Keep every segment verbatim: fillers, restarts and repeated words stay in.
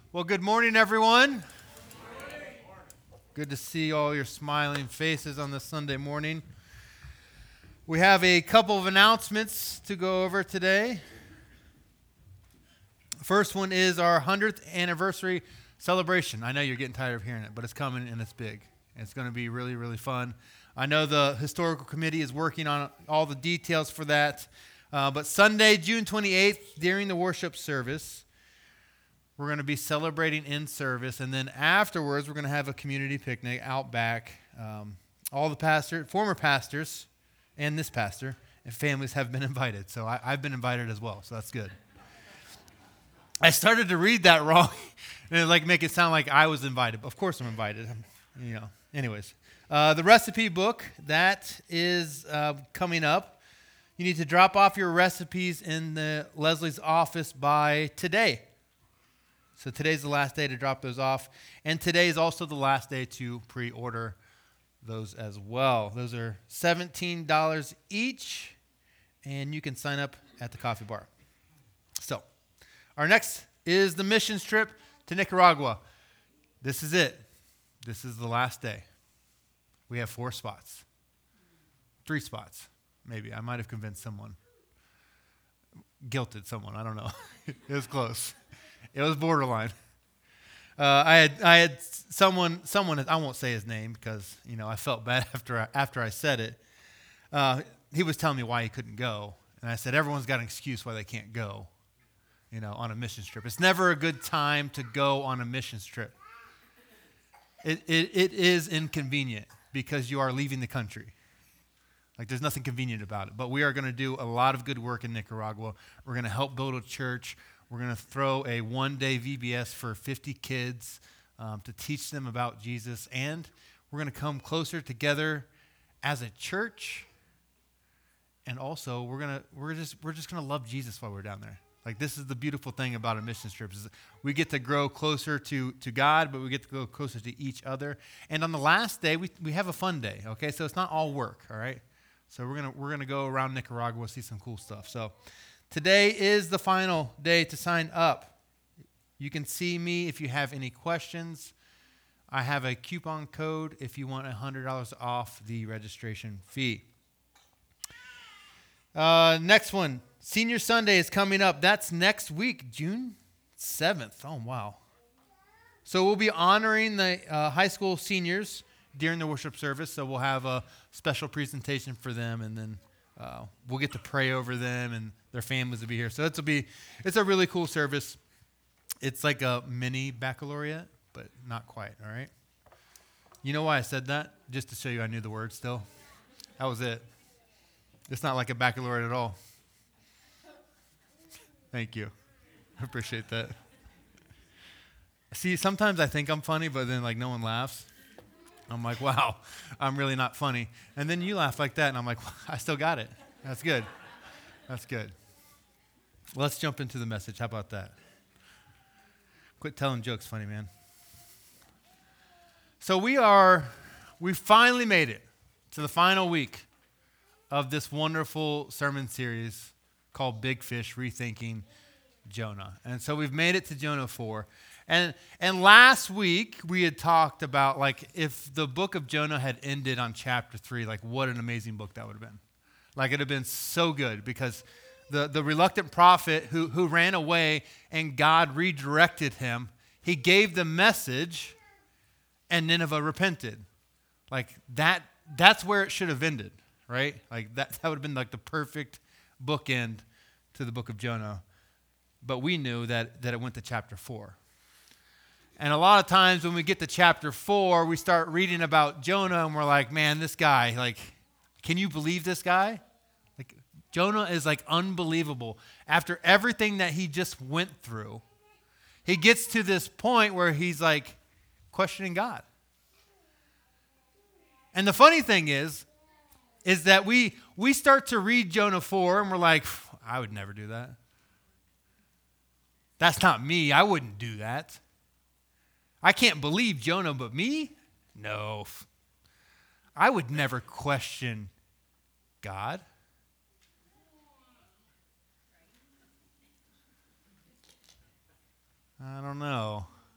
Well, good morning, everyone. Good to see all your smiling faces on this Sunday morning. We have a couple of announcements to go over today. First one is our one hundredth anniversary celebration. I know you're getting tired of hearing it, but it's coming and it's big. It's going to be really, really fun. I know the historical committee is working on all the details for that. Uh, but Sunday, June twenty-eighth, during the worship service, we're going to be celebrating in service, and then afterwards, we're going to have a community picnic out back. Um, all the pastor, former pastors, and this pastor, and families have been invited. So I, I've been invited as well, so that's good. I started to read that wrong, and it like make it sound like I was invited. But of course I'm invited. You know. Anyways, uh, the recipe book, that is uh, coming up. You need to drop off your recipes in the Leslie's office by today. So today's the last day to drop those off. And today is also the last day to pre-order those as well. Those are seventeen dollars each, and you can sign up at the coffee bar. So our next is the missions trip to Nicaragua. This is it. This is the last day. We have four spots. Three spots, maybe. I might have convinced someone. Guilted someone. I don't know. It was close. It was borderline. Uh, I had I had someone someone I won't say his name because you know I felt bad after I, after I said it. Uh, he was telling me why he couldn't go, and I said everyone's got an excuse why they can't go. You know, on a missions trip, it's never a good time to go on a missions trip. It it it is inconvenient because you are leaving the country. Like there's nothing convenient about it. But we are going to do a lot of good work in Nicaragua. We're going to help build a church. We're going to throw a one-day V B S for fifty kids um, to teach them about Jesus. And we're going to come closer together as a church. And also, we're going to we're just we're just going to love Jesus while we're down there. Like this is the beautiful thing about a mission trip is we get to grow closer to, to God, but we get to go closer to each other. And on the last day, we we have a fun day. Okay, so it's not all work. All right. So we're gonna we're gonna go around Nicaragua, see some cool stuff. So. Today is the final day to sign up. You can see me if you have any questions. I have a coupon code if you want one hundred dollars off the registration fee. Uh, next one, Senior Sunday is coming up. That's next week, June seventh. Oh, wow. So we'll be honoring the uh, high school seniors during the worship service. So we'll have a special presentation for them, and then uh, we'll get to pray over them, and their families will be here. So it'll be, it's a really cool service. It's like a mini baccalaureate, but not quite, all right? You know why I said that? Just to show you I knew the word still. That was it. It's not like a baccalaureate at all. Thank you. I appreciate that. See, sometimes I think I'm funny, but then like no one laughs. I'm like, wow, I'm really not funny. And then you laugh like that, and I'm like, well, I still got it. That's good. That's good. Let's jump into the message. How about that? Quit telling jokes, funny man. So we are, we finally made it to the final week of this wonderful sermon series called Big Fish, Rethinking Jonah. And so we've made it to Jonah four. And and last week we had talked about like if the book of Jonah had ended on chapter three, like what an amazing book that would have been. Like it would have been so good because the, the reluctant prophet who, who ran away and God redirected him, he gave the message and Nineveh repented. Like that that's where it should have ended, right? Like that, that would have been like the perfect bookend to the book of Jonah. But we knew that, that it went to chapter four. And a lot of times when we get to chapter four, we start reading about Jonah and we're like, man, this guy, like, can you believe this guy? Like, Jonah is like unbelievable. After everything that he just went through, he gets to this point where he's like questioning God. And the funny thing is, is that we we start to read Jonah four and we're like, I would never do that. That's not me. I wouldn't do that. I can't believe Jonah, but me? No. I would never question God. I don't know.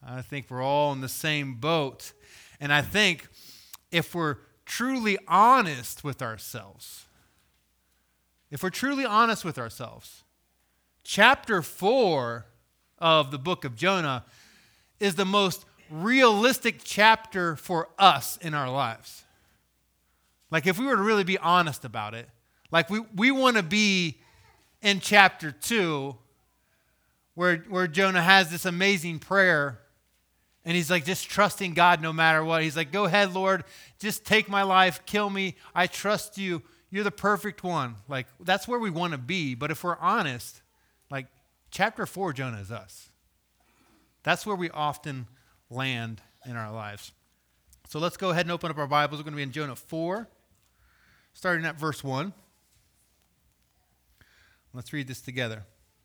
I think we're all in the same boat. And I think if we're truly honest with ourselves, if we're truly honest with ourselves, chapter four of the book of Jonah is the most realistic chapter for us in our lives. Like if we were to really be honest about it, like we, we want to be in chapter two where, where Jonah has this amazing prayer and he's like just trusting God no matter what. He's like, go ahead, Lord, just take my life, kill me. I trust you. You're the perfect one. Like that's where we want to be. But if we're honest, like chapter four, Jonah is us. That's where we often land in our lives. So let's go ahead and open up our Bibles. We're going to be in Jonah four, starting at verse one. Let's read this together.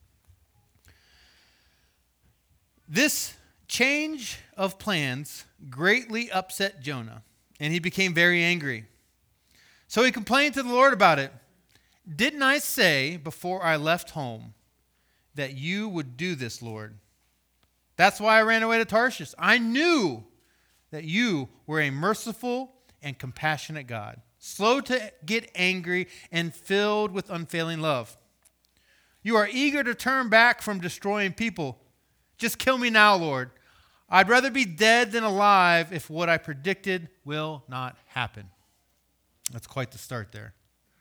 This change of plans greatly upset Jonah, and he became very angry. So he complained to the Lord about it. Didn't I say before I left home that you would do this, Lord? That's why I ran away to Tarshish. I knew that you were a merciful and compassionate God, slow to get angry and filled with unfailing love. You are eager to turn back from destroying people. Just kill me now, Lord. I'd rather be dead than alive if what I predicted will not happen. That's quite the start there.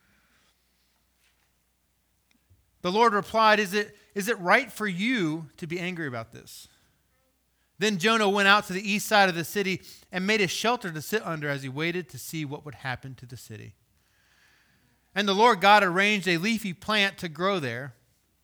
The Lord replied, Is it, is it right for you to be angry about this? Then Jonah went out to the east side of the city and made a shelter to sit under as he waited to see what would happen to the city. And the Lord God arranged a leafy plant to grow there.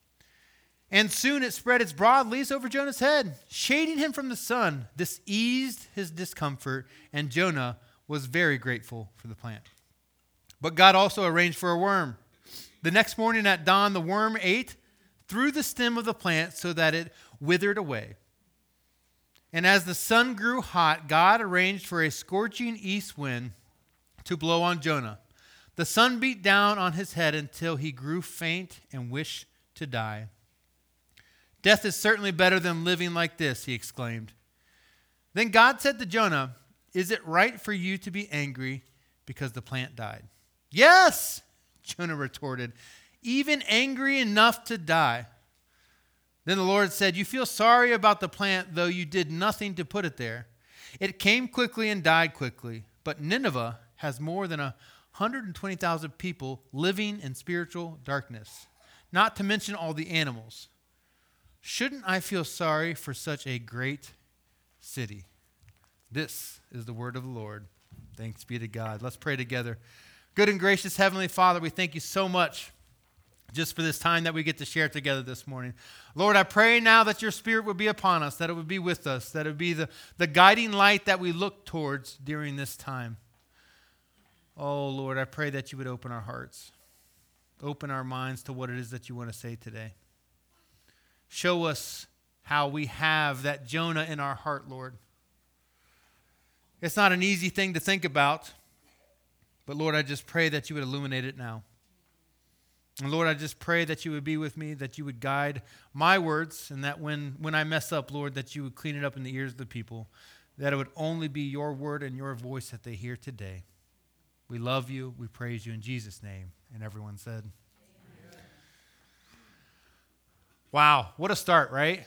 And soon it spread its broad leaves over Jonah's head, shading him from the sun. This eased his discomfort, and Jonah was very grateful for the plant. But God also arranged for a worm. The next morning at dawn, the worm ate through the stem of the plant so that it withered away. And as the sun grew hot, God arranged for a scorching east wind to blow on Jonah. The sun beat down on his head until he grew faint and wished to die. Death is certainly better than living like this, he exclaimed. Then God said to Jonah, Is it right for you to be angry because the plant died? Yes, Jonah retorted, even angry enough to die. Then the Lord said, You feel sorry about the plant, though you did nothing to put it there. It came quickly and died quickly, but Nineveh has more than one hundred twenty thousand people living in spiritual darkness, not to mention all the animals. Shouldn't I feel sorry for such a great city? This is the word of the Lord. Thanks be to God. Let's pray together. Good and gracious Heavenly Father, we thank you so much just for this time that we get to share together this morning. Lord, I pray now that your Spirit would be upon us, that it would be with us, that it would be the, the guiding light that we look towards during this time. Oh, Lord, I pray that you would open our hearts, open our minds to what it is that you want to say today. Show us how we have that Jonah in our heart, Lord. It's not an easy thing to think about, but Lord, I just pray that you would illuminate it now. And Lord, I just pray that you would be with me, that you would guide my words, and that when, when I mess up, Lord, that you would clean it up in the ears of the people, that it would only be your word and your voice that they hear today. We love you. We praise you in Jesus' name. And everyone said, Amen. Wow, what a start, right?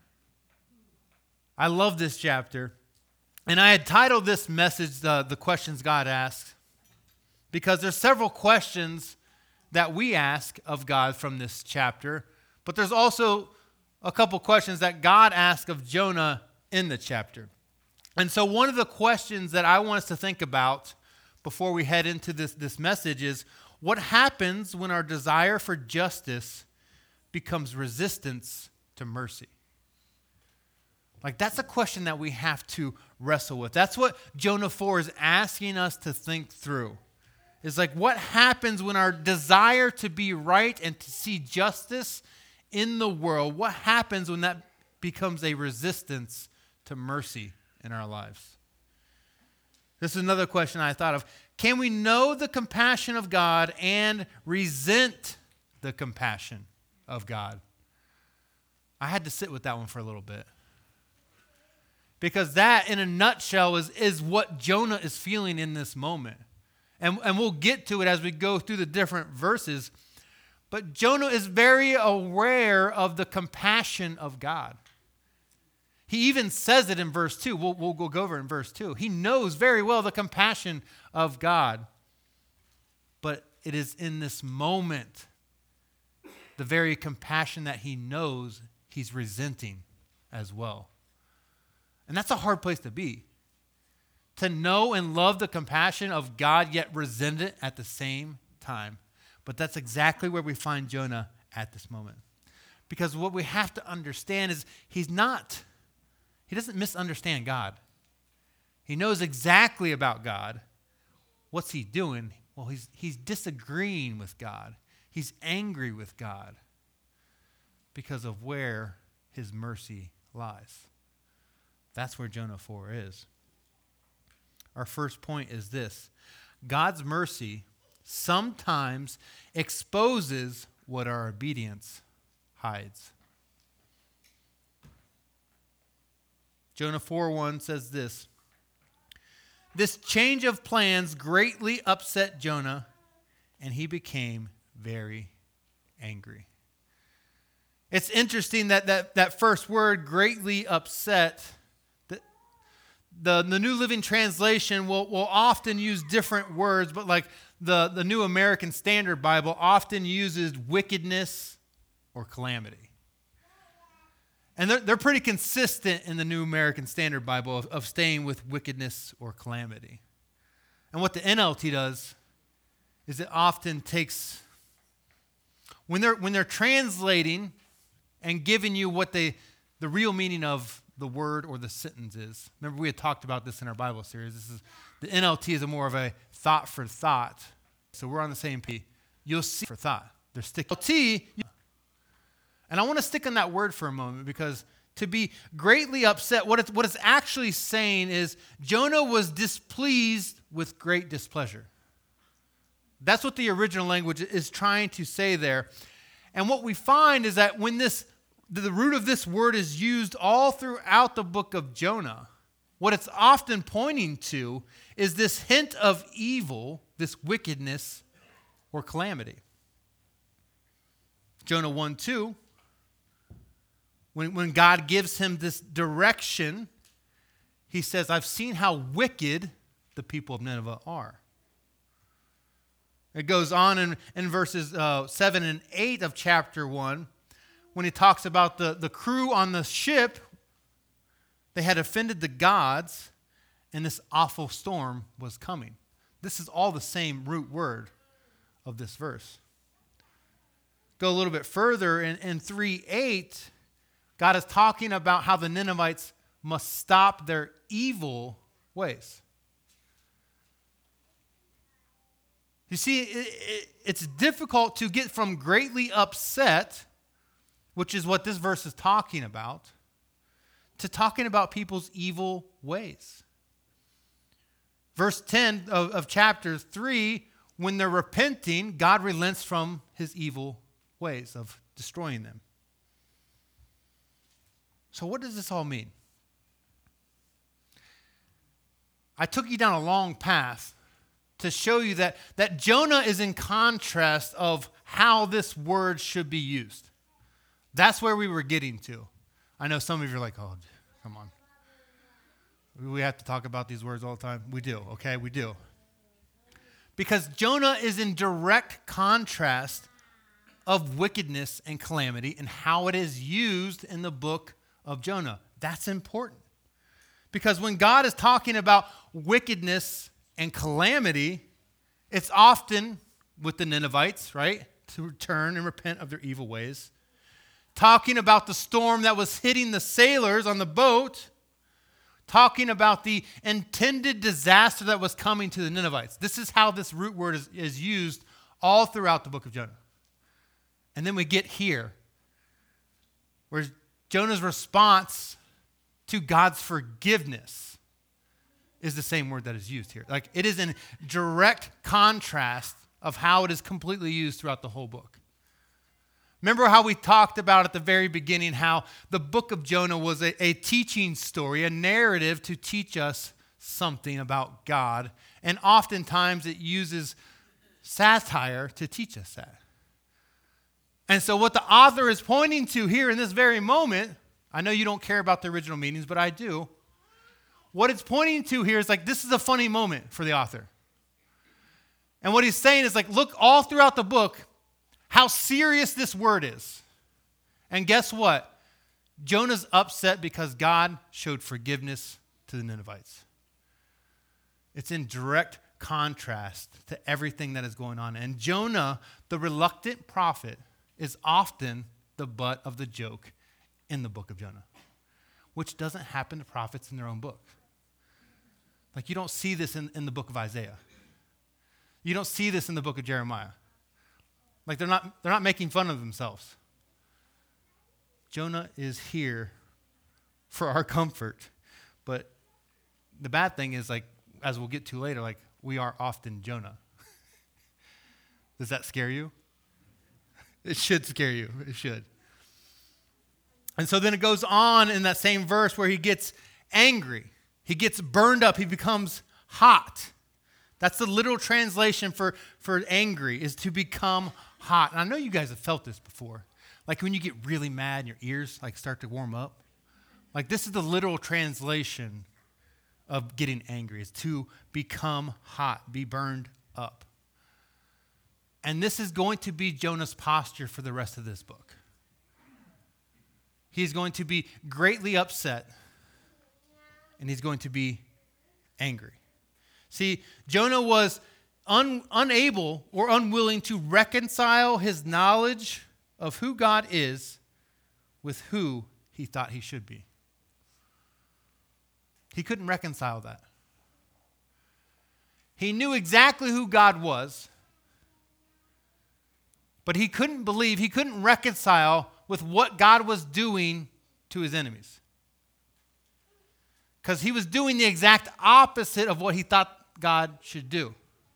I love this chapter. And I had titled this message, uh, The Questions God Asks, because there's several questions that we ask of God from this chapter, but there's also a couple questions that God asked of Jonah in the chapter. And so one of the questions that I want us to think about before we head into this, this message is, what happens when our desire for justice becomes resistance to mercy? Like, that's a question that we have to wrestle with. That's what Jonah four is asking us to think through. It's like, what happens when our desire to be right and to see justice in the world, what happens when that becomes a resistance to mercy in our lives? This is another question I thought of. Can we know the compassion of God and resent the compassion of God? I had to sit with that one for a little bit. Because that, in a nutshell, is, is what Jonah is feeling in this moment. And, and we'll get to it as we go through the different verses. But Jonah is very aware of the compassion of God. He even says it in verse two. We'll, we'll go over it in verse two. He knows very well the compassion of God. But it is in this moment, the very compassion that he knows, he's resenting as well. And that's a hard place to be. To know and love the compassion of God, yet resent it at the same time. But that's exactly where we find Jonah at this moment. Because what we have to understand is he's not, he doesn't misunderstand God. He knows exactly about God. What's he doing? Well, he's, he's disagreeing with God. He's angry with God because of where his mercy lies. That's where Jonah four is. Our first point is this: God's mercy sometimes exposes what our obedience hides. Jonah four one says this: This change of plans greatly upset Jonah, and he became very angry. It's interesting that that, that first word, greatly upset, the, the, the New Living Translation will, will often use different words, but like the, the New American Standard Bible often uses wickedness or calamity. And they're, they're pretty consistent in the New American Standard Bible of, of staying with wickedness or calamity. And what the N L T does is it often takes, when they're, when they're translating and giving you what they, the real meaning of the word or the sentence is. Remember, we had talked about this in our Bible series. This is, the N L T is a more of a thought for thought. So we're on the same page. You'll see for thought. They're sticking. T, and I want to stick on that word for a moment, because to be greatly upset, what it's, what it's actually saying is Jonah was displeased with great displeasure. That's what the original language is trying to say there. And what we find is that when this, the root of this word is used all throughout the book of Jonah, what it's often pointing to is this hint of evil, this wickedness or calamity. Jonah one two, when, when God gives him this direction, he says, I've seen how wicked the people of Nineveh are. It goes on in, in verses uh, seven and eight of chapter one, when he talks about the, the crew on the ship. They had offended the gods, and this awful storm was coming. This is all the same root word of this verse. Go a little bit further, in, in three eight, God is talking about how the Ninevites must stop their evil ways. You see, it, it, it's difficult to get from greatly upset, which is what this verse is talking about, to talking about people's evil ways. Verse ten of, of chapter three, when they're repenting, God relents from his evil ways of destroying them. So what does this all mean? I took you down a long path to show you that, that Jonah is in contrast of how this word should be used. That's where we were getting to. I know some of you are like, oh, come on. We have to talk about these words all the time. We do, okay? We do. Because Jonah is in direct contrast of wickedness and calamity and how it is used in the book of Jonah. That's important. Because when God is talking about wickedness and calamity, it's often with the Ninevites, right? To turn and repent of their evil ways. Talking about the storm that was hitting the sailors on the boat. Talking about the intended disaster that was coming to the Ninevites. This is how this root word is, is used all throughout the book of Jonah. And then we get here, where Jonah's response to God's forgiveness is the same word that is used here. Like, it is in direct contrast of how it is completely used throughout the whole book. Remember how we talked about at the very beginning how the book of Jonah was a, a teaching story, a narrative to teach us something about God. And oftentimes it uses satire to teach us that. And so what the author is pointing to here in this very moment, I know you don't care about the original meanings, but I do. What it's pointing to here is like, this is a funny moment for the author. And what he's saying is like, look all throughout the book, how serious this word is. And guess what? Jonah's upset because God showed forgiveness to the Ninevites. It's in direct contrast to everything that is going on. And Jonah, the reluctant prophet, is often the butt of the joke in the book of Jonah, which doesn't happen to prophets in their own book. Like you don't see this in, in the book of Isaiah. You don't see this in the book of Jeremiah. Like they're not, they're not making fun of themselves. Jonah is here for our comfort. But the bad thing is, like, as we'll get to later, like we are often Jonah. Does that scare you? It should scare you. It should. And so then it goes on in that same verse where he gets angry. He gets burned up. He becomes hot. That's the literal translation for, for angry, is to become hot. And I know you guys have felt this before. Like when you get really mad and your ears like start to warm up. Like this is the literal translation of getting angry, is to become hot, be burned up. And this is going to be Jonah's posture for the rest of this book. He's going to be greatly upset, and he's going to be angry. See, Jonah was un, unable or unwilling to reconcile his knowledge of who God is with who he thought he should be. He couldn't reconcile that. He knew exactly who God was, but he couldn't believe, he couldn't reconcile with what God was doing to his enemies. Because he was doing the exact opposite of what he thought God should do.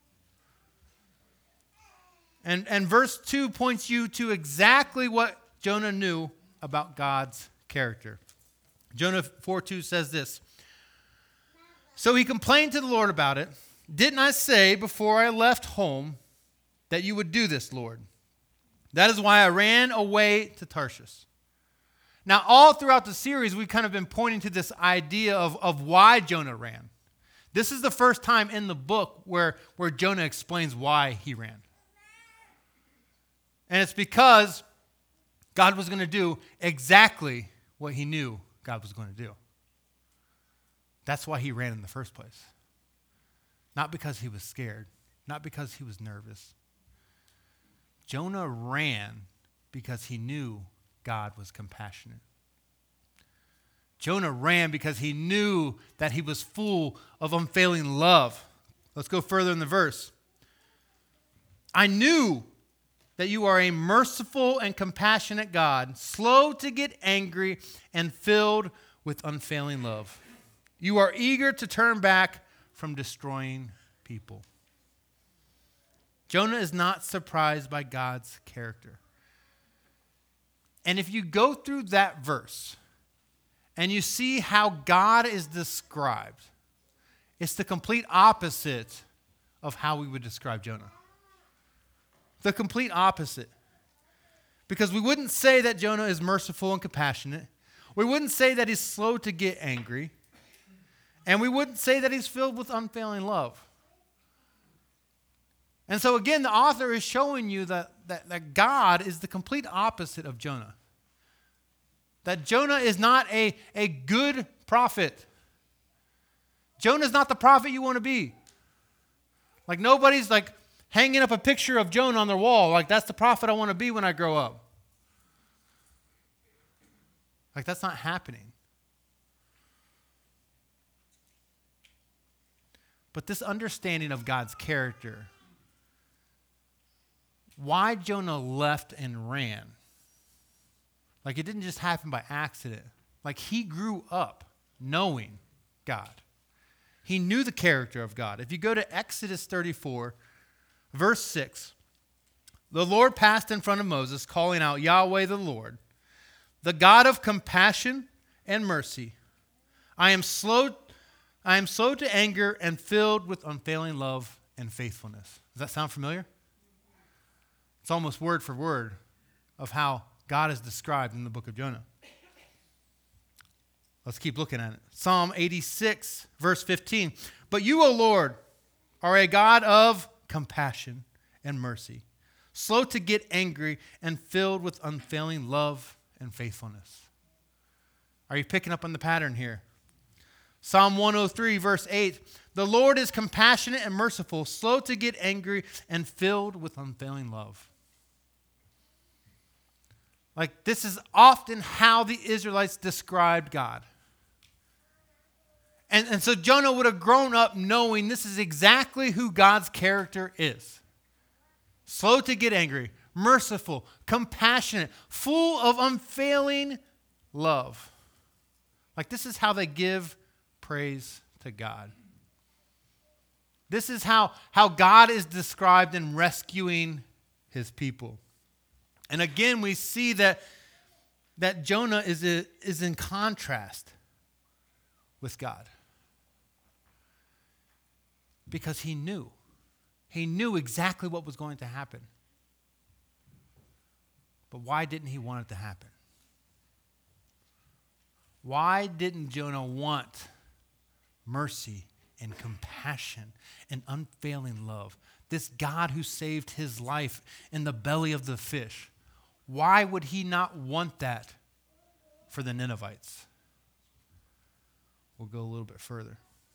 And, and verse two points you to exactly what Jonah knew about God's character. Jonah four two says this: "So he complained to the Lord about it. Didn't I say before I left home that you would do this, Lord? That is why I ran away to Tarshish." Now, all throughout the series, we've kind of been pointing to this idea of, of why Jonah ran. This is the first time in the book where, where Jonah explains why he ran. And it's because God was going to do exactly what he knew God was going to do. That's why he ran in the first place. Not because he was scared, not because he was nervous. Jonah ran because he knew God was compassionate. Jonah ran because he knew that he was full of unfailing love. Let's go further in the verse. "I knew that you are a merciful and compassionate God, slow to get angry and filled with unfailing love. You are eager to turn back from destroying people." Jonah is not surprised by God's character. And if you go through that verse and you see how God is described, it's the complete opposite of how we would describe Jonah. The complete opposite. Because we wouldn't say that Jonah is merciful and compassionate. We wouldn't say that he's slow to get angry. And we wouldn't say that he's filled with unfailing love. And so again, the author is showing you that, that, that God is the complete opposite of Jonah. That Jonah is not a, a good prophet. Jonah is not the prophet you want to be. Like nobody's like hanging up a picture of Jonah on their wall. Like that's the prophet I want to be when I grow up. Like that's not happening. But this understanding of God's character, why Jonah left and ran, like it didn't just happen by accident. Like he grew up knowing God. He knew the character of God. If you go to Exodus thirty-four, verse six, The Lord passed in front of Moses, calling out, Yahweh the Lord, the God of compassion and mercy. I am slow, I am slow to anger and filled with unfailing love and faithfulness. Does that sound familiar? It's almost word for word of how God is described in the book of Jonah. Let's keep looking at it. Psalm eighty-six, verse fifteen. But you, O Lord, are a God of compassion and mercy, slow to get angry and filled with unfailing love and faithfulness. Are you picking up on the pattern here? Psalm one oh three, verse eight. The Lord is compassionate and merciful, slow to get angry and filled with unfailing love. Like, this is often how the Israelites described God. And, and so Jonah would have grown up knowing this is exactly who God's character is. Slow to get angry, merciful, compassionate, full of unfailing love. Like, this is how they give praise to God. This is how, how God is described in rescuing his people. And again, we see that, that Jonah is, a, is in contrast with God. Because he knew. He knew exactly what was going to happen. But why didn't he want it to happen? Why didn't Jonah want mercy and compassion and unfailing love? This God who saved his life in the belly of the fish. Why would he not want that for the Ninevites? We'll go a little bit further.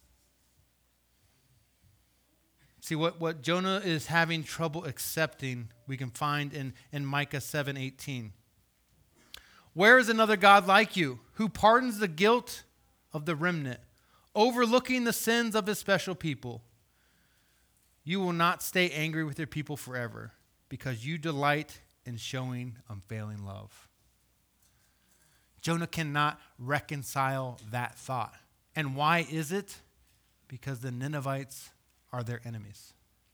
See, what, what Jonah is having trouble accepting, we can find in, in Micah seven eighteen. Where is another God like you, who pardons the guilt of the remnant, overlooking the sins of his special people? You will not stay angry with your people forever, because you delight in showing unfailing love. Jonah cannot reconcile that thought. And why is it? Because the Ninevites are their enemies.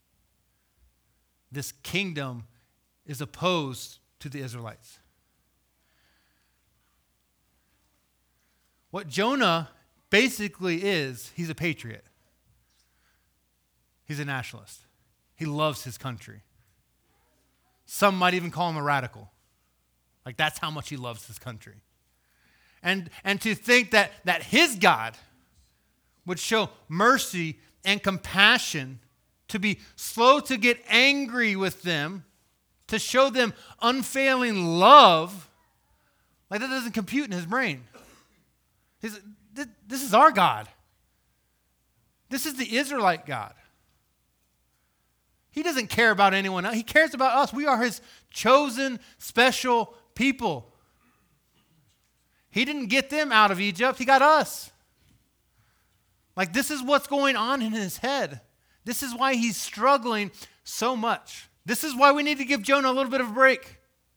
This kingdom is opposed to the Israelites. What Jonah basically is, he's a patriot. He's a nationalist. He loves his country. Some might even call him a radical. Like, that's how much he loves his country. And, and to think that, that his God would show mercy and compassion, to be slow to get angry with them, to show them unfailing love, like, that doesn't compute in his brain. He's, this is our God. This is the Israelite God. He doesn't care about anyone else. He cares about us. We are his chosen, special people. He didn't get them out of Egypt. He got us. Like, this is what's going on in his head. This is why he's struggling so much. This is why we need to give Jonah a little bit of a break.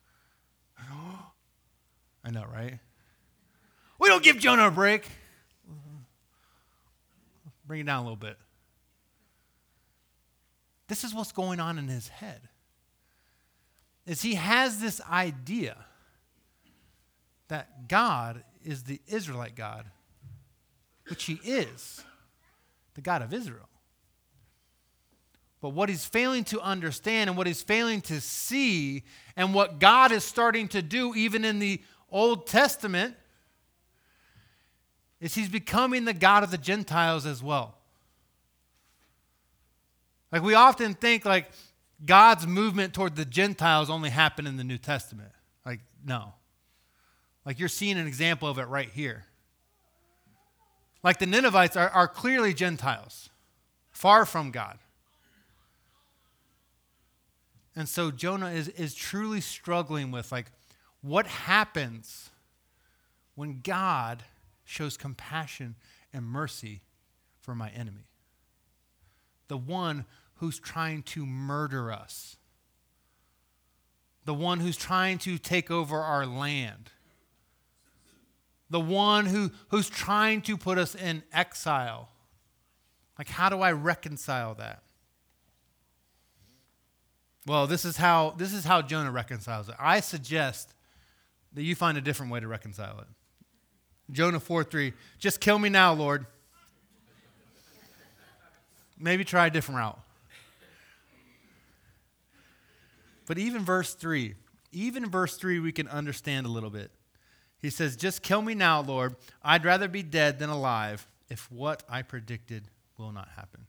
I know, right? We don't give Jonah a break. Bring it down a little bit. This is what's going on in his head. Is he has this idea that God is the Israelite God, which he is, the God of Israel. But what he's failing to understand and what he's failing to see, and what God is starting to do even in the Old Testament, is he's becoming the God of the Gentiles as well. Like, we often think like God's movement toward the Gentiles only happened in the New Testament. Like, no. Like, you're seeing an example of it right here. Like, the Ninevites are, are clearly Gentiles, far from God. And so Jonah is, is truly struggling with, like, what happens when God shows compassion and mercy for my enemy? The one who's trying to murder us. The one who's trying to take over our land. The one who, who's trying to put us in exile. Like, how do I reconcile that? Well, this is how this is how Jonah reconciles it. I suggest that you find a different way to reconcile it. Jonah four three, just kill me now, Lord. Maybe try a different route. But even verse three, even verse three we can understand a little bit. He says, just kill me now, Lord. I'd rather be dead than alive if what I predicted will not happen.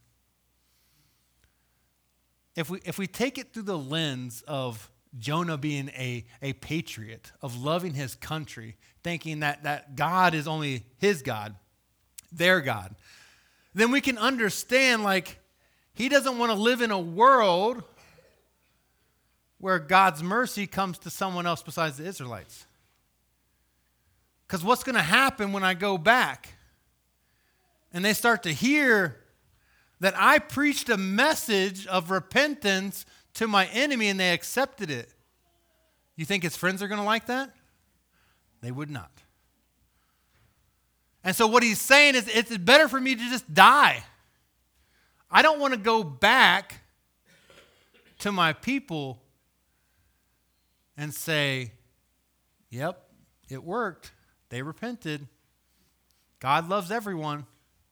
If we if we take it through the lens of Jonah being a, a patriot, of loving his country, thinking that, that God is only his God, their God, then we can understand, like, he doesn't want to live in a world where God's mercy comes to someone else besides the Israelites. Because what's going to happen when I go back and they start to hear that I preached a message of repentance to my enemy and they accepted it? You think his friends are going to like that? They would not. And so what he's saying is, it's better for me to just die. I don't want to go back to my people and say, yep, it worked. They repented. God loves everyone.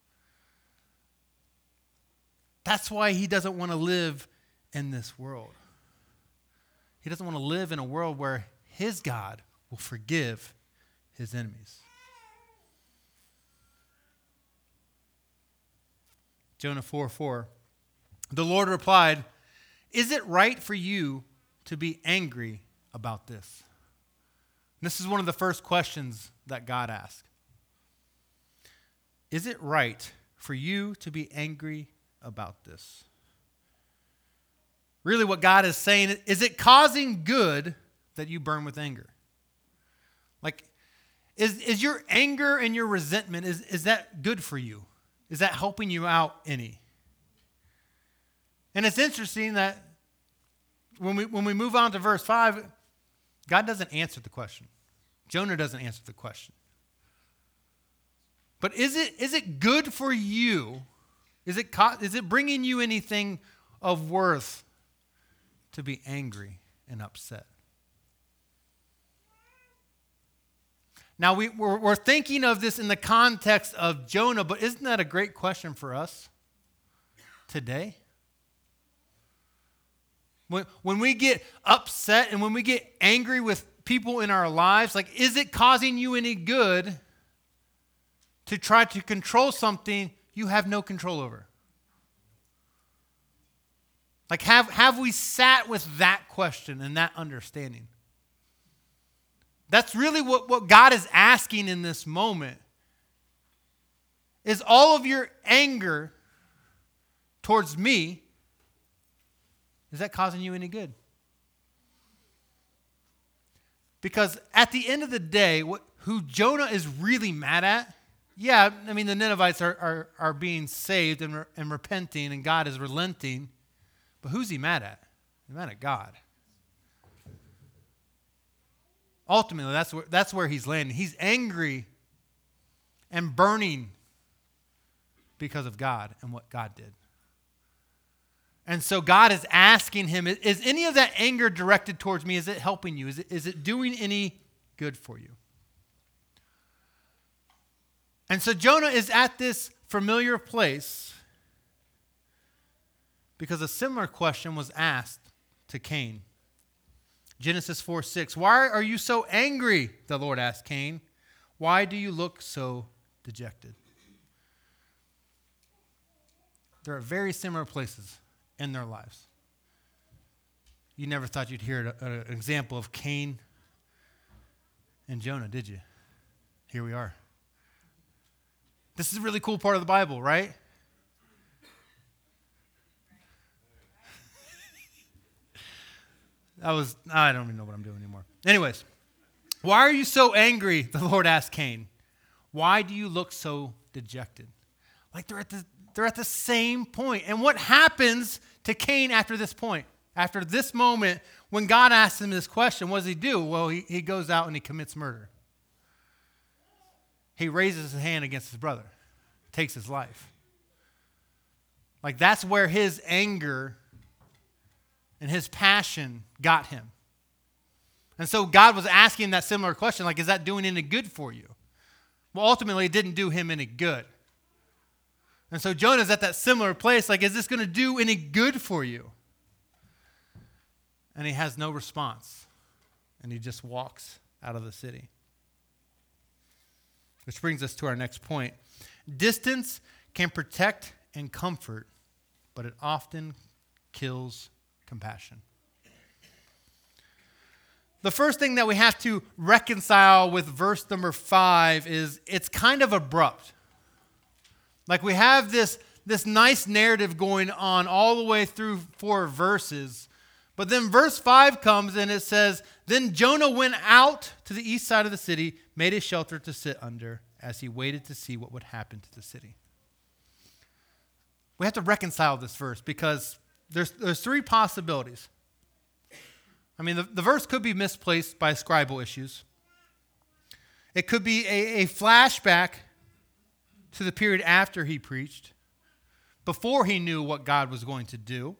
That's why he doesn't want to live in this world. He doesn't want to live in a world where his God will forgive his enemies. Jonah four four. The Lord replied, is it right for you to be angry about this? This is one of the first questions that God asked. Is it right for you to be angry about this? Really what God is saying, is it causing good that you burn with anger? Like, is, is your anger and your resentment, is, is that good for you? Is that helping you out any? And it's interesting that when we when we move on to verse five, God doesn't answer the question. Jonah doesn't answer the question. But is it is it good for you? Is it is it bringing you anything of worth to be angry and upset? Now, we, we're, we're thinking of this in the context of Jonah, but isn't that a great question for us today? When, when we get upset and when we get angry with people in our lives, like, is it causing you any good to try to control something you have no control over? Like, have, have we sat with that question and that understanding? That's really what, what God is asking in this moment. Is all of your anger towards me, is that causing you any good? Because at the end of the day, what, who Jonah is really mad at, yeah, I mean, the Ninevites are, are, are being saved and, re, and repenting, and God is relenting. But who's he mad at? He's mad at God. Ultimately, that's where, that's where he's landing. He's angry and burning because of God and what God did. And so God is asking him, is any of that anger directed towards me? Is it helping you? Is it, is it doing any good for you? And so Jonah is at this familiar place because a similar question was asked to Cain. Genesis four six. Why are you so angry? The Lord asked Cain. Why do you look so dejected? There are very similar places in their lives. You never thought you'd hear an example of Cain and Jonah, did you? Here we are. This is a really cool part of the Bible, right? I was, I don't even know what I'm doing anymore. Anyways, why are you so angry? The Lord asked Cain. Why do you look so dejected? Like they're at the, they're at the same point. And what happens to Cain after this point? After this moment, when God asks him this question, what does he do? Well, he, he goes out and he commits murder. He raises his hand against his brother, takes his life. Like that's where his anger and his passion got him. And so God was asking that similar question, like, is that doing any good for you? Well, ultimately, it didn't do him any good. And so Jonah's at that similar place, like, is this going to do any good for you? And he has no response. And he just walks out of the city. Which brings us to our next point. Distance can protect and comfort, but it often kills compassion. The first thing that we have to reconcile with verse number five is it's kind of abrupt. Like we have this, this nice narrative going on all the way through four verses, but then verse five comes and it says, then Jonah went out to the east side of the city, made a shelter to sit under as he waited to see what would happen to the city. We have to reconcile this verse because there's, there's three possibilities. I mean, the, the verse could be misplaced by scribal issues. It could be a, a flashback to the period after he preached, before he knew what God was going to do.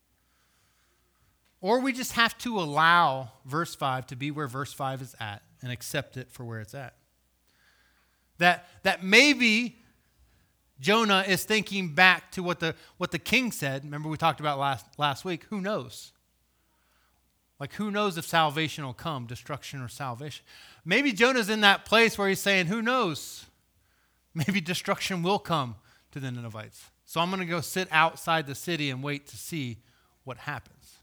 Or we just have to allow verse five to be where verse five is at and accept it for where it's at. That, that maybe Jonah is thinking back to what the, what the king said. Remember we talked about last, last week. Who knows? Like, who knows if salvation will come, destruction or salvation? Maybe Jonah's in that place where he's saying, who knows? Maybe destruction will come to the Ninevites. So I'm going to go sit outside the city and wait to see what happens.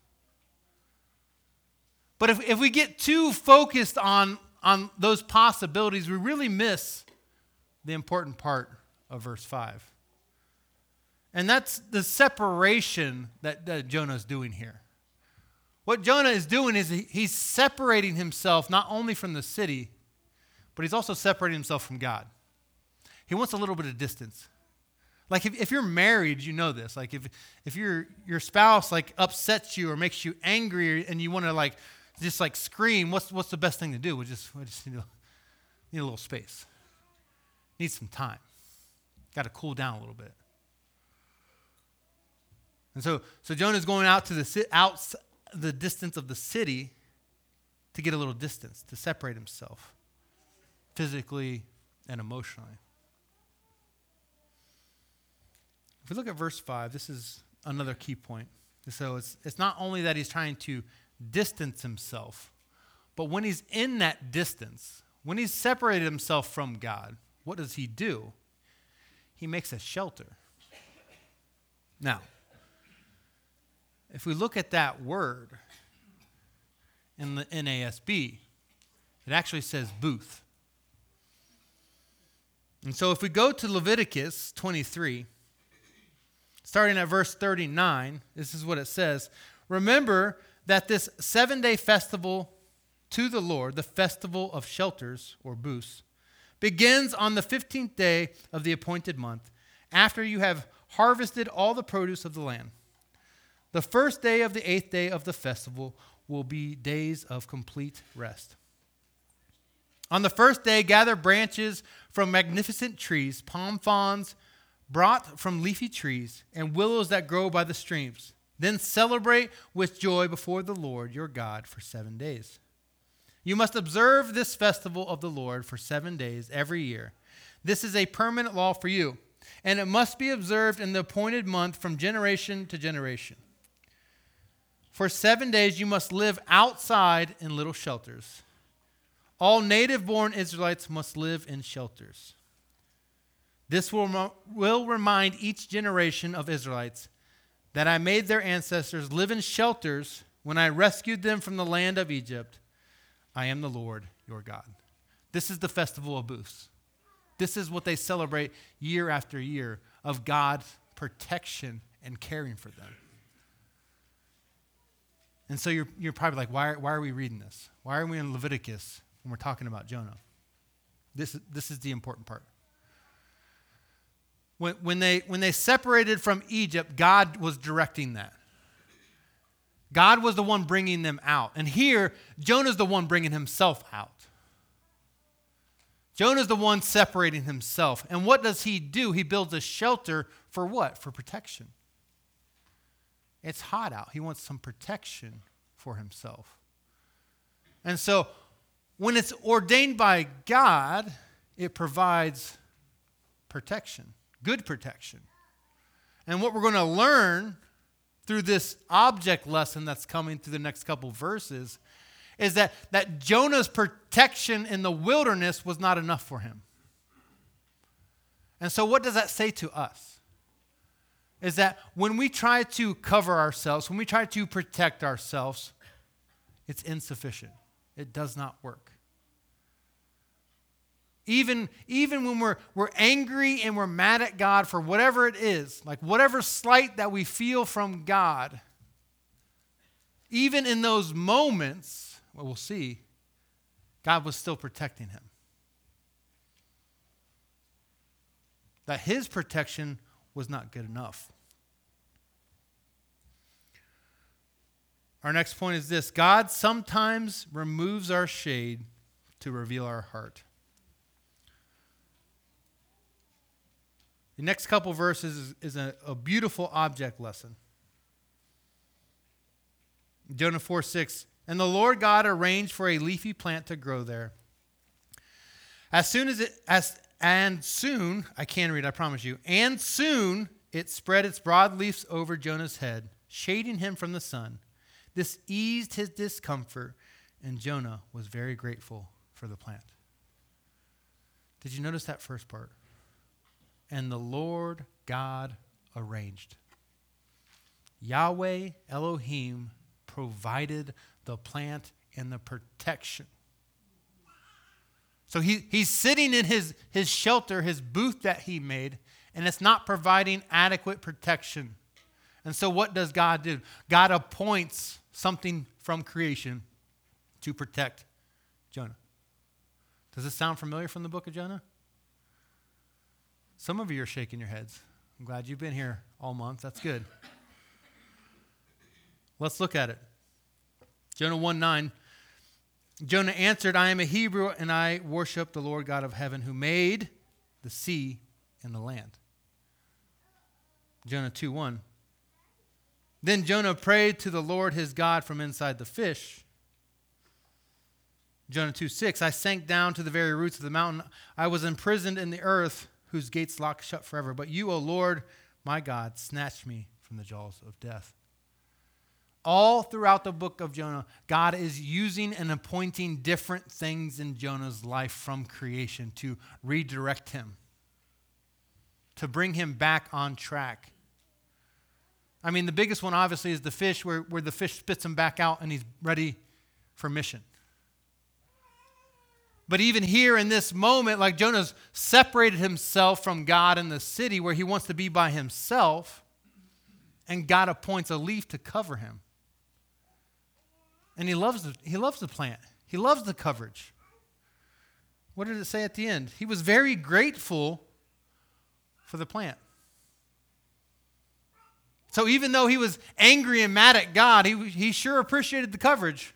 But if, if we get too focused on, on those possibilities, we really miss the important part of verse five. And that's the separation that, that Jonah's doing here. What Jonah is doing is he, he's separating himself not only from the city, but he's also separating himself from God. He wants a little bit of distance. Like if, if you're married, you know this. Like if, if your your spouse like upsets you or makes you angry and you want to like just like scream, what's what's the best thing to do? We just we just need a, need a little space. Need some time. Got to cool down a little bit. And so so Jonah's going out to the out the distance of the city to get a little distance, to separate himself physically and emotionally. If we look at verse five, this is another key point. So it's, it's not only that he's trying to distance himself, but when he's in that distance, when he's separated himself from God, what does he do? He makes a shelter. Now, if we look at that word in the N A S B, it actually says booth. And so if we go to Leviticus twenty-three, starting at verse thirty-nine, this is what it says. Remember that this seven-day festival to the Lord, the festival of shelters or booths, begins on the fifteenth day of the appointed month, after you have harvested all the produce of the land. The first day of the eighth day of the festival will be days of complete rest. On the first day, gather branches from magnificent trees, palm fronds brought from leafy trees, and willows that grow by the streams. Then celebrate with joy before the Lord your God for seven days. You must observe this festival of the Lord for seven days every year. This is a permanent law for you, and it must be observed in the appointed month from generation to generation. For seven days you must live outside in little shelters. All native-born Israelites must live in shelters. This will, will remind each generation of Israelites that I made their ancestors live in shelters when I rescued them from the land of Egypt. I am the Lord your God. This is the festival of booths. This is what they celebrate year after year of God's protection and caring for them. And so you're, you're probably like, why, why are we reading this? Why are we in Leviticus when we're talking about Jonah? This, this is the important part. When, when, they, when they separated from Egypt, God was directing that. God was the one bringing them out. And here, Jonah's the one bringing himself out. Jonah's the one separating himself. And what does he do? He builds a shelter for what? For protection. It's hot out. He wants some protection for himself. And so when it's ordained by God, it provides protection, good protection. And what we're going to learn through this object lesson that's coming through the next couple verses is that, that Jonah's protection in the wilderness was not enough for him. And so what does that say to us? Is that when we try to cover ourselves, when we try to protect ourselves, it's insufficient. It does not work. Even, even when we're, we're angry and we're mad at God for whatever it is, like whatever slight that we feel from God, even in those moments, well, we'll see, God was still protecting him. That his protection was not good enough. Our next point is this: God sometimes removes our shade to reveal our heart. The next couple verses is, is a, a beautiful object lesson. Jonah four six, and the Lord God arranged for a leafy plant to grow there. As soon as it, as and soon, I can read, I promise you, and soon it spread its broad leaves over Jonah's head, shading him from the sun. This eased his discomfort, and Jonah was very grateful for the plant. Did you notice that first part? And the Lord God arranged. Yahweh Elohim provided the plant and the protection. So he, he's sitting in his, his shelter, his booth that he made, and it's not providing adequate protection. And so what does God do? God appoints something from creation to protect Jonah. Does this sound familiar from the book of Jonah? Some of you are shaking your heads. I'm glad you've been here all month. That's good. Let's look at it. Jonah one nine. Jonah answered, I am a Hebrew, and I worship the Lord God of heaven, who made the sea and the land. Jonah two one. Then Jonah prayed to the Lord his God from inside the fish. Jonah two six. I sank down to the very roots of the mountain. I was imprisoned in the earth, whose gates locked shut forever. But you, O Lord, my God, snatched me from the jaws of death. All throughout the book of Jonah, God is using and appointing different things in Jonah's life from creation to redirect him, to bring him back on track. I mean, the biggest one obviously is the fish, where, where the fish spits him back out and he's ready for mission. But even here in this moment, like Jonah's separated himself from God in the city where he wants to be by himself, and God appoints a leaf to cover him. And he loves the, he loves the plant. He loves the coverage. What did it say at the end? He was very grateful for the plant. So even though he was angry and mad at God, he, he sure appreciated the coverage.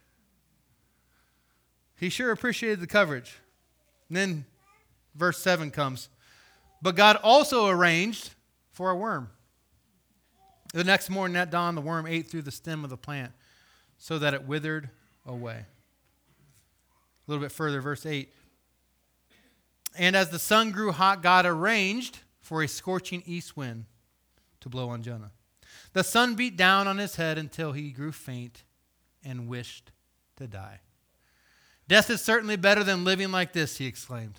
He sure appreciated the coverage. And then verse seven comes. But God also arranged for a worm. The next morning at dawn, the worm ate through the stem of the plant so that it withered away. A little bit further, verse eight. And as the sun grew hot, God arranged for a scorching east wind to blow on Jonah. The sun beat down on his head until he grew faint and wished to die. Death is certainly better than living like this, he exclaimed.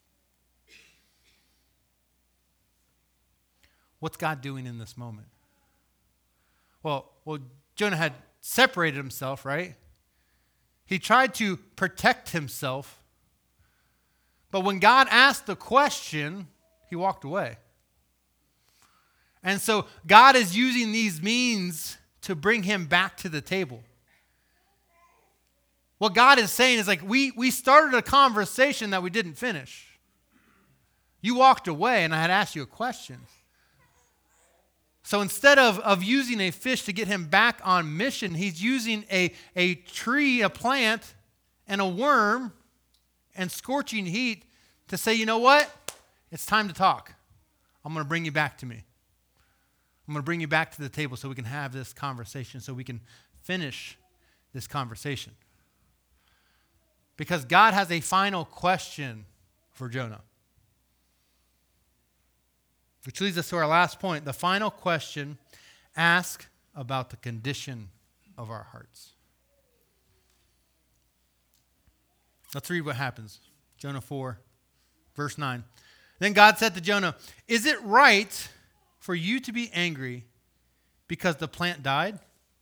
What's God doing in this moment? Well, well, Jonah had separated himself, right? He tried to protect himself. But when God asked the question, he walked away. And so God is using these means to bring him back to the table. What God is saying is like, we, we started a conversation that we didn't finish. You walked away and I had asked you a question. So instead of, of using a fish to get him back on mission, he's using a, a tree, a plant, and a worm and scorching heat to say, you know what? It's time to talk. I'm going to bring you back to me. I'm going to bring you back to the table so we can have this conversation, so we can finish this conversation. Because God has a final question for Jonah. Which leads us to our last point. The final question, ask about the condition of our hearts. Let's read what happens. Jonah four, verse nine. Then God said to Jonah, is it right for you to be angry because the plant died?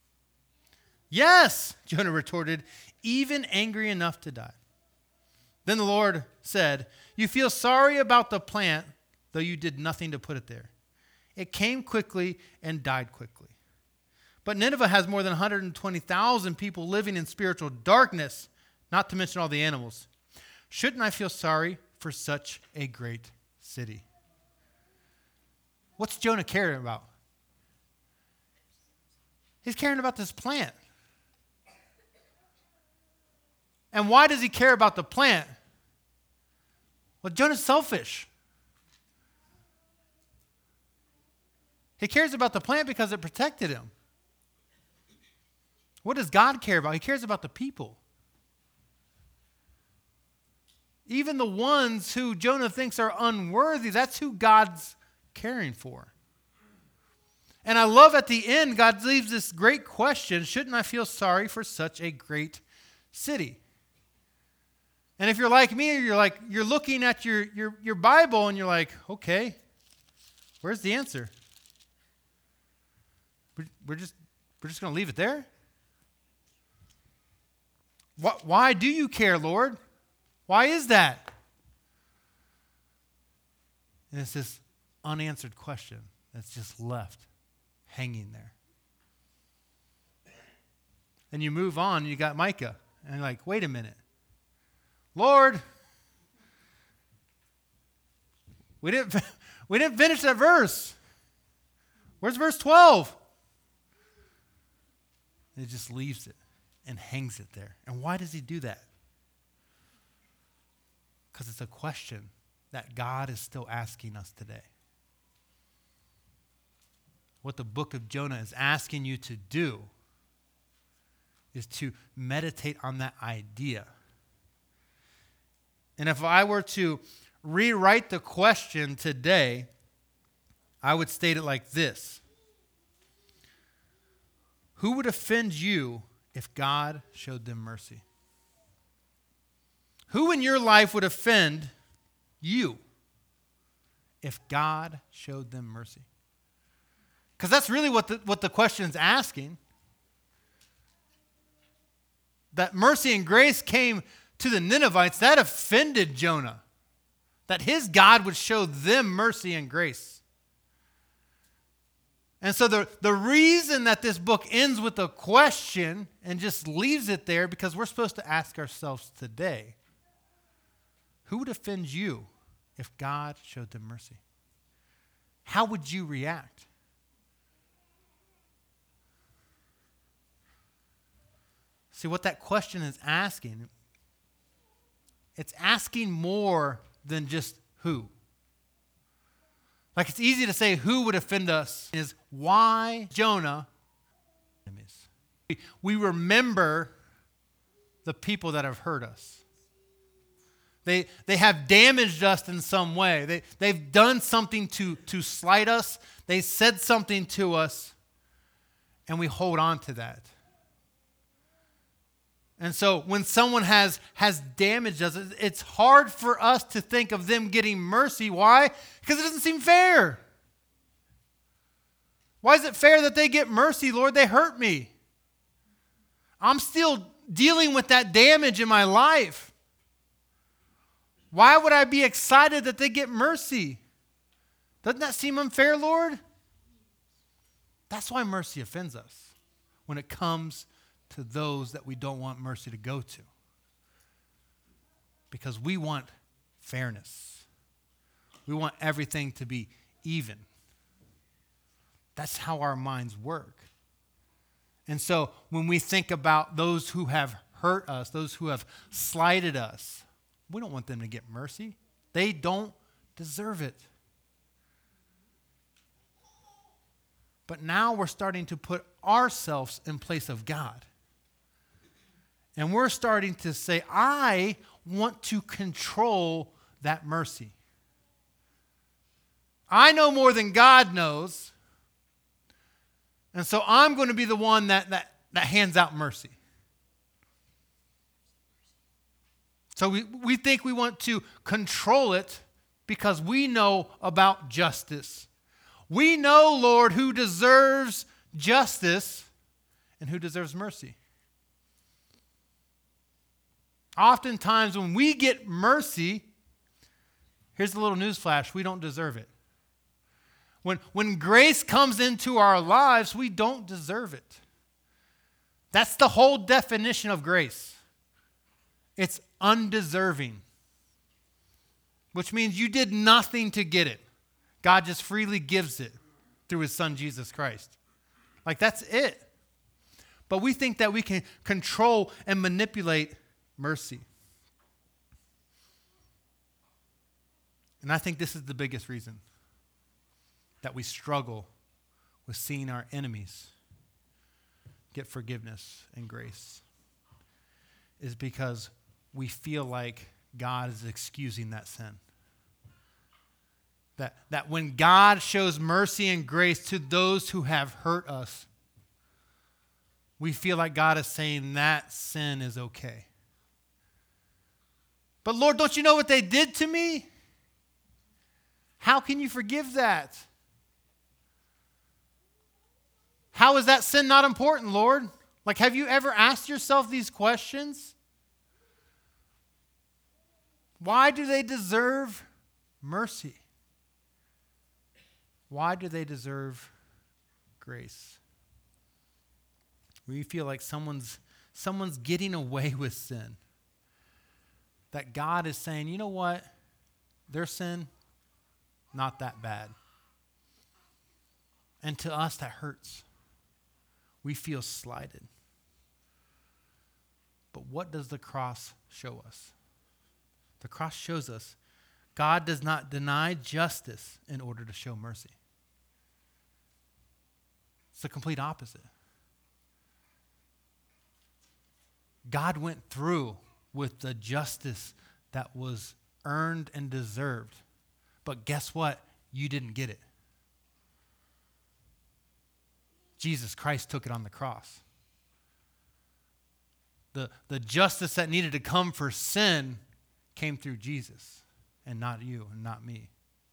Yes, Jonah retorted, even angry enough to die. Then the Lord said, you feel sorry about the plant, though you did nothing to put it there. It came quickly and died quickly. But Nineveh has more than one hundred twenty thousand people living in spiritual darkness, not to mention all the animals. Shouldn't I feel sorry for such a great city? What's Jonah caring about? He's caring about this plant. And why does he care about the plant? Well, Jonah's selfish. He cares about the plant because it protected him. What does God care about? He cares about the people. Even the ones who Jonah thinks are unworthy, that's who God's caring for. And I love at the end, God leaves this great question, shouldn't I feel sorry for such a great city? And if you're like me, you're like, you're looking at your, your, your Bible and you're like, okay, where's the answer? We're, we're just, we're just going to leave it there? What, why do you care, Lord? Why is that? And it's this unanswered question that's just left hanging there. And you move on, and you got Micah. And you're like, wait a minute. Lord, we didn't, we didn't finish that verse. Where's verse twelve? And it just leaves it and hangs it there. And why does he do that? Because it's a question that God is still asking us today. What the book of Jonah is asking you to do is to meditate on that idea. And if I were to rewrite the question today, I would state it like this. Who would offend you if God showed them mercy? Who in your life would offend you if God showed them mercy? Because that's really what the, what the question's asking. That mercy and grace came to the Ninevites, that offended Jonah. That his God would show them mercy and grace. And so the, the reason that this book ends with a question and just leaves it there, because we're supposed to ask ourselves today, who would offend you if God showed them mercy? How would you react? See, what that question is asking, it's asking more than just who. Like, it's easy to say who would offend us. Is why Jonah enemies. We remember the people that have hurt us. They, they have damaged us in some way. They, they've done something to, to slight us. They said something to us, and we hold on to that. And so when someone has, has damaged us, it's hard for us to think of them getting mercy. Why? Because it doesn't seem fair. Why is it fair that they get mercy, Lord? They hurt me. I'm still dealing with that damage in my life. Why would I be excited that they get mercy? Doesn't that seem unfair, Lord? That's why mercy offends us when it comes to those that we don't want mercy to go to. Because we want fairness. We want everything to be even. That's how our minds work. And so when we think about those who have hurt us, those who have slighted us, we don't want them to get mercy. They don't deserve it. But now we're starting to put ourselves in place of God. And we're starting to say, I want to control that mercy. I know more than God knows. And so I'm going to be the one that, that, that hands out mercy. So we, we think we want to control it because we know about justice. We know, Lord, who deserves justice and who deserves mercy. Oftentimes when we get mercy, here's a little news flash, we don't deserve it. When, when grace comes into our lives, we don't deserve it. That's the whole definition of grace. It's undeserving, which means you did nothing to get it. God just freely gives it through his son, Jesus Christ. Like, that's it. But we think that we can control and manipulate mercy. And I think this is the biggest reason that we struggle with seeing our enemies get forgiveness and grace, is because we feel like God is excusing that sin. That, that when God shows mercy and grace to those who have hurt us, we feel like God is saying that sin is okay. But Lord, don't you know what they did to me? How can you forgive that? How is that sin not important, Lord? Like, have you ever asked yourself these questions? Why do they deserve mercy? Why do they deserve grace? We feel like someone's, someone's getting away with sin. That God is saying, you know what? Their sin, not that bad. And to us, that hurts. We feel slighted. But what does the cross show us? The cross shows us God does not deny justice in order to show mercy. It's the complete opposite. God went through with the justice that was earned and deserved. But guess what? You didn't get it. Jesus Christ took it on the cross. The, the justice that needed to come for sin came through Jesus, and not you and not me.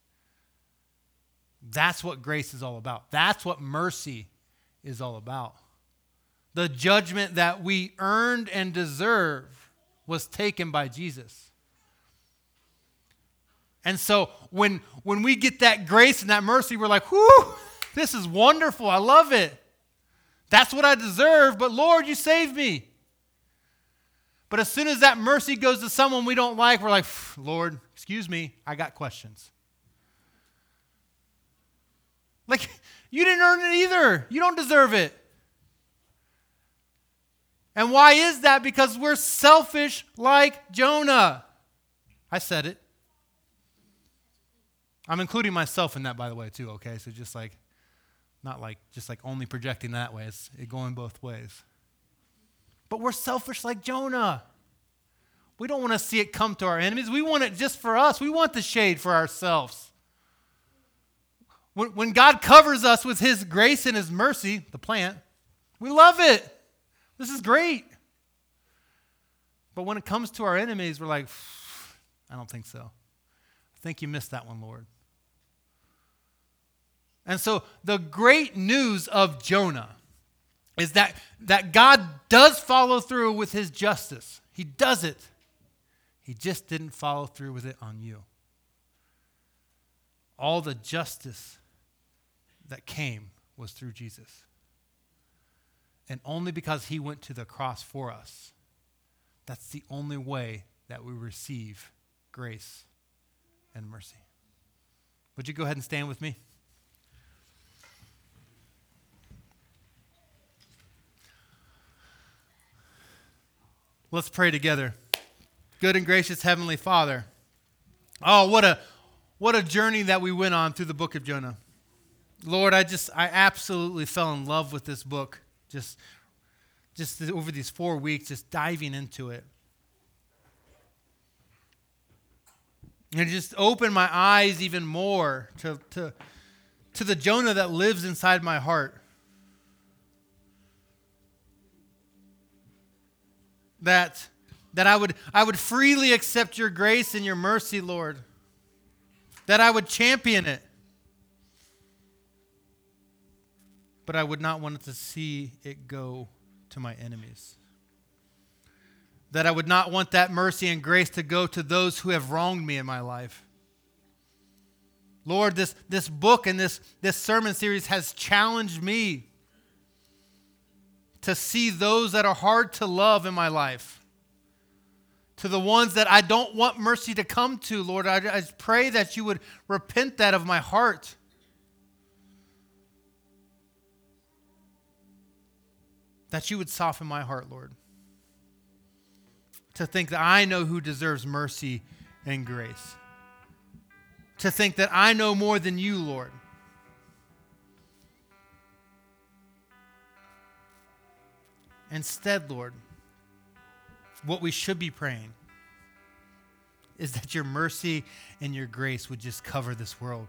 That's what grace is all about. That's what mercy is all about. The judgment that we earned and deserve was taken by Jesus. And so when, when we get that grace and that mercy, we're like, whoo, this is wonderful. I love it. That's what I deserve, but Lord, you saved me. But as soon as that mercy goes to someone we don't like, we're like, Lord, excuse me, I got questions. Like, you didn't earn it either. You don't deserve it. And why is that? Because we're selfish like Jonah. I said it. I'm including myself in that, by the way, too, okay? So just like, not like, just like only projecting that way. It's it going both ways. But we're selfish like Jonah. We don't want to see it come to our enemies. We want it just for us. We want the shade for ourselves. When, when God covers us with his grace and his mercy, the plant, we love it. This is great. But when it comes to our enemies, we're like, I don't think so. I think you missed that one, Lord. And so the great news of Jonah is that, that God does follow through with his justice. He does it. He just didn't follow through with it on you. All the justice that came was through Jesus. And only because he went to the cross for us. That's the only way that we receive grace and mercy. Would you go ahead and stand with me? Let's pray together. Good and gracious Heavenly Father. Oh, what a what a journey that we went on through the book of Jonah. Lord, I just, I absolutely fell in love with this book. Just, just over these four weeks, just diving into it. And it just opened my eyes even more to, to, to the Jonah that lives inside my heart. That, that I would, I would freely accept your grace and your mercy, Lord. That I would champion it. But I would not want to see it go to my enemies. That I would not want that mercy and grace to go to those who have wronged me in my life. Lord, this, this book and this, this sermon series has challenged me to see those that are hard to love in my life. To the ones that I don't want mercy to come to, Lord. I, I pray that you would repent that of my heart. That you would soften my heart, Lord. To think that I know who deserves mercy and grace. To think that I know more than you, Lord. Instead, Lord, what we should be praying is that your mercy and your grace would just cover this world.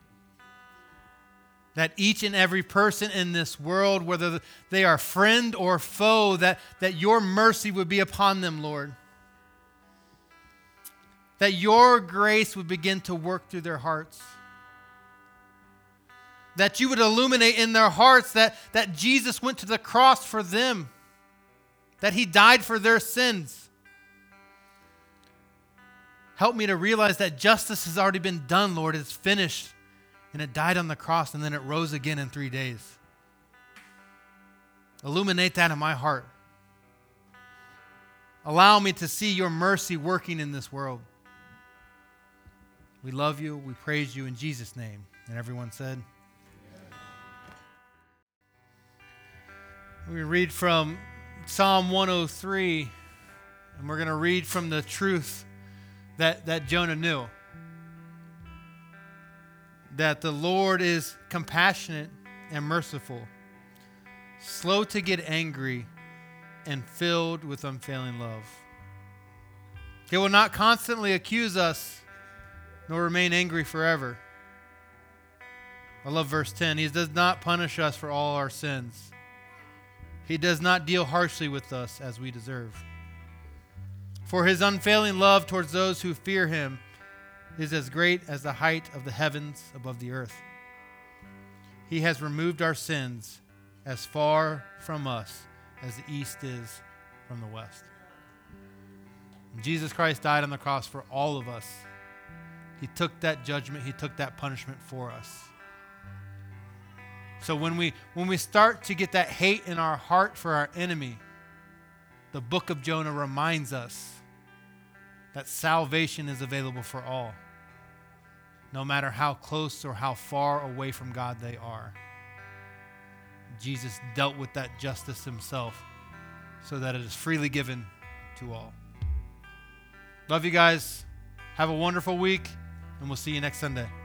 That each and every person in this world, whether they are friend or foe, that, that your mercy would be upon them, Lord. That your grace would begin to work through their hearts. That you would illuminate in their hearts that, that Jesus went to the cross for them. That he died for their sins. Help me to realize that justice has already been done, Lord. It's finished. And it died on the cross, and then it rose again in three days. Illuminate that in my heart. Allow me to see your mercy working in this world. We love you. We praise you in Jesus' name. And everyone said, we read from Psalm one oh three, and we're going to read from the truth that, that Jonah knew. That the Lord is compassionate and merciful, slow to get angry, and filled with unfailing love. He will not constantly accuse us, nor remain angry forever. I love verse ten. He does not punish us for all our sins. He does not deal harshly with us as we deserve. For his unfailing love towards those who fear him is as great as the height of the heavens above the earth. He has removed our sins as far from us as the east is from the west. Jesus Christ died on the cross for all of us. He took that judgment, he took that punishment for us. So when we when we start to get that hate in our heart for our enemy, the book of Jonah reminds us that salvation is available for all, no matter how close or how far away from God they are. Jesus dealt with that justice himself so that it is freely given to all. Love you guys. Have a wonderful week, and we'll see you next Sunday.